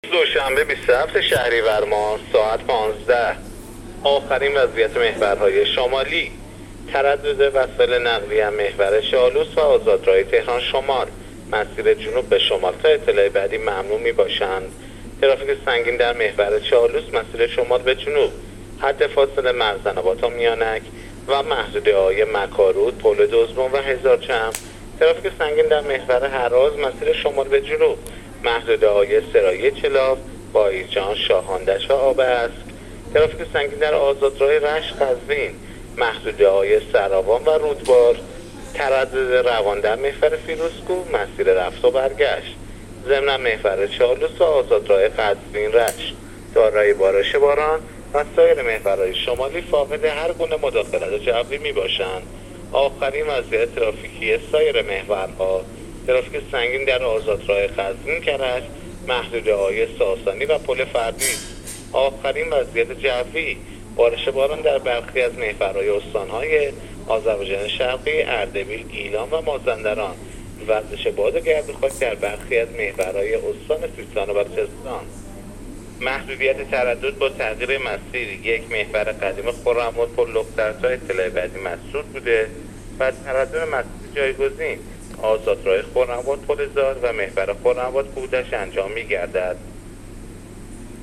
دوشنبه 27 شهریور ماه ساعت 15 آخرین وضعیت محورهای شمالی. تردد وسایل نقلیه محور شالوس و آزادراه تهران شمال مسیر جنوب به شمال تا اطلاع بعدی ممنوع می باشند. ترافیک سنگین در محور چالوس مسیر شمال به جنوب، حد فاصله مرزن‌آباد تا میانک و محدوده‌های مکارود، پل دوزبون و هزار چم. ترافیک سنگین در محور هراز مسیر شمال به جنوب، محدوده‌های سرایی چلاف، بایجان، شاهاندش و آب اسک. ترافیک سنگین در آزادراه رشت قزوین، محدوده‌های سراوان و رودبار. تردد روان در محور فیروزکوه مسیر رفت و برگشت. ضمن محور چالوس و آزادراه قزوین رشت دارای بارش باران و سایر محورهای شمالی فاقد هر گونه مداخلت جوی می باشند. آخرین وضعیت ترافیکی سایر محورها: ترافیک سنگین در آزادراه قزوین کرج، محدوده‌های ساسانی و پل فردیس. آخرین وضعیت جوی: بارش باران در برخی از محورهای استانهای آذربایجان شرقی، اردبیل، گیلان و مازندران. وزش باد گرد خاک در برخی از محورهای استان سیستان و بلوچستان. محدودیت تردد با تغییر مسیر: یک محور قدیم خرم‌آباد پل لختر تا اطلاع بعدی مسدود بوده و تردد مسیر جایگزین آزادراه خرم‌آباد پل زار و محور خرم‌آباد بودش انجام می‌گردد.